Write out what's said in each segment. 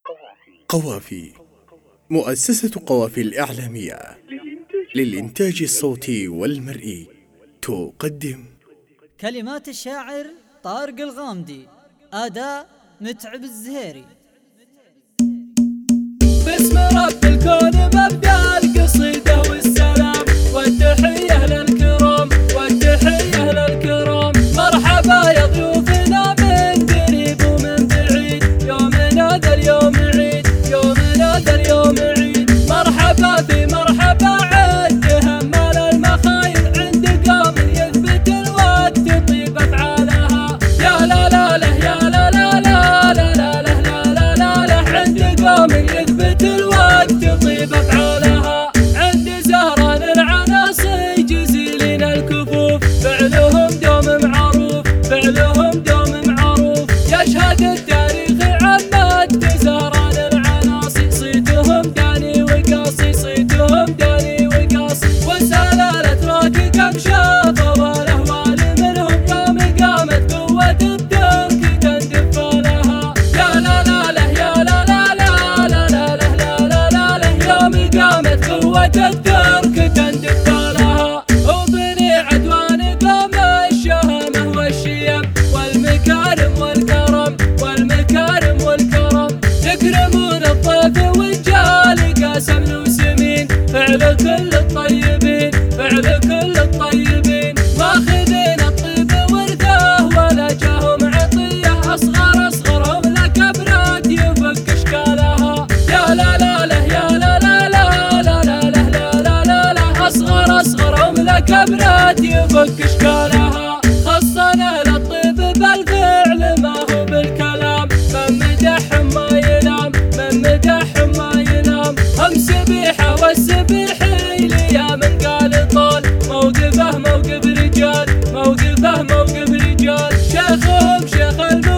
قوافي. مؤسسة قوافي الإعلامية للإنتاج الصوتي والمرئي تقدم كلمات الشاعر طارق الغامدي، أداء متعب الزهيري. باسم رب الكون مبدأ القصيدة والسلام والتحية للكرام والتحية للكرام. مرحبا يا ضيوفنا من قريب ومن بعيد، يومنا ذا اليوم عيد، يومنا ذا اليوم عيد. مرحبا في مرحبا عد همال المخايل عند قوم يثبت الوقت طيب افعالها. يا لا لا له يا لا لا لا لا لا لا لا لا لا عند قوم يثبت الوقت طيب افعالها. عند زهران العناصي جزيلين الكفوف، فعلهم دوم معروف، فعلهم دوم معروف. يشهد التاريخ عمد زهران العناصي، صيتهم داني وقاصي، صيتهم داني وقاصي. وسلالة راكي كم شافوا والاهوال منهم يوم قامت قوة الدرك تندف لها. يا لا لا له يا لا لا لا لا لا لا لا لا له يوم قامت قوة الدرك تندف لها. وبني عدوان قام الشهامة والشيم والمكارم والكرم، والمكارم والكرم. يكرمون الضيف والجال قاسم وسمين، فعل كل الطيبين، فعل كل الطيبين. ماخذين الطيب ورثه ولا جاهم عطيه، اصغر اصغرهم لكبرات يفك اشكالها. يا لا لا له يا لا لا لا لا لا لا لا لا لا اصغر اصغرهم لكبرات يفك اشكالها. خصنا للطيب بالفعل ما هو بالكلام، من مدحهم ما ينام، من مدحهم ما ينام. هم سبيحة والسبيحي ليا من قال طال، موقفه موقف رجال، موقفه موقف رجال. شيخهم شيخ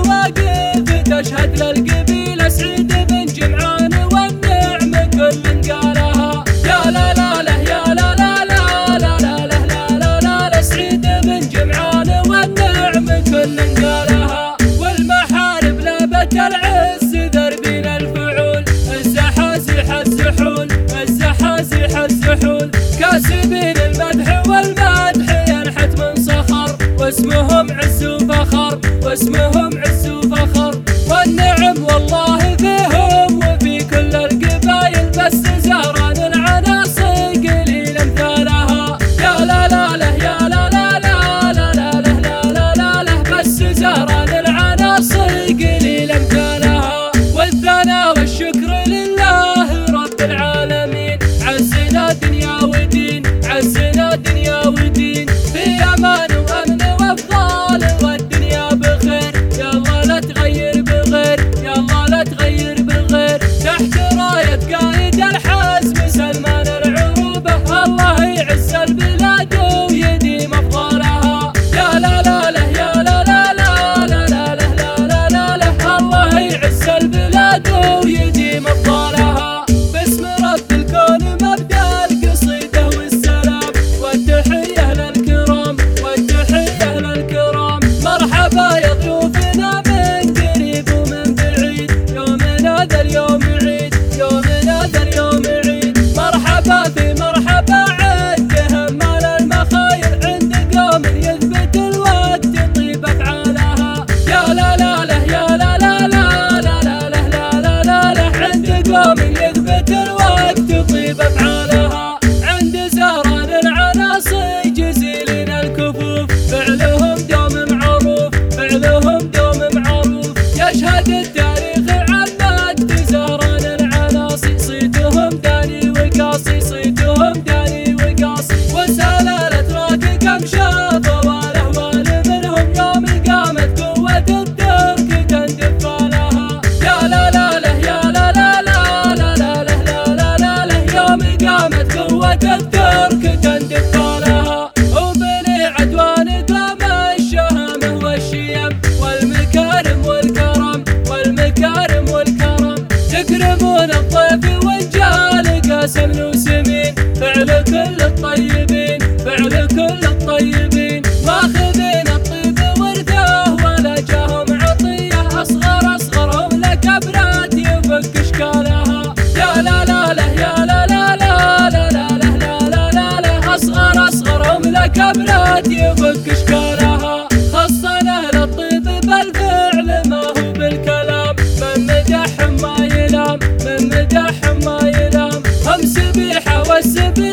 المواقف تشهد للقبيلة سعيد بن جمعان والنعم كل قالها. يا لا لا له يا لا لا لا لا لا لا لا لا لا سعيد بن جمعان والنعم كل قالها. والمحارب لابت العز دربين الفعول، الزحازح الزحول، الزحازح الزحول. كاسبين المدح والمدح ينحت من صخر، واسمهم عز وفخر، واسمهم عز وفخر. والنعم والله فيهم وفي كل القبايل، بس زهران العناصي قليل امثالها. يا لا لا له يا لا لا لا لا لا لا لا لا لا بس زهران العناصي قليل امثالها. والثناء والشكر لله رب العالمين، عزنا دنيا ودين، عزنا دنيا ودين. في امان وامن وافضال والدنيا بخير، يلا لا تغير بغير، يلا لا تغير بغير. تحت راية قايد الحزم سلمان العروبة، الله يعز البلاد ويديم افضالها. يا لا لا له يا لا لا لا لا لا لا لا لا لا الله يعز البلاد ويديم افضالها. باسم رب الكون مبدأ القصيدة والسلام والتحية للكرام، والتحية للكرام. مرحبا يا ضيوفنا من قريب ومن بعيد، يومنا ذا اليوم عيد، يومنا ذا اليوم عيد. مرحبا في مرحبا عد همال المخايل عند قوم يثبت الوقت طيب افعالها. يا لا لا له يا لا لا لا لا لا لا لا لا لا عند قوم يثبت الوقت طيب افعالها. عند زهران العناصي جزيلين الكفوف، فعلهم دوم معروف، فعلهم دوم معروف. يشهد التاريخ عمد زهران العناصي، صيتهم داني وقاصي، صيتهم داني وقاصي. وسلالة راكي كم شافوا والاهوال منهم يوم قامت قوة الدرك تندف لها. يا لا لا له يا لا لا لا لا لا لا لا لا لا يوم قامت قوة الدرك تندف لها. وبني عدوان قام الشهامة والشيم والمكارم والكرم، والمكارم والكرم. يكرمون الضيف والجال قاسم وسمين، فعل كل الطيبين، فعل كل الطيبين. ماخذين الطيب ورثه ولا جاهم عطيه، اصغر اصغرهم لكبرات يفك سبيل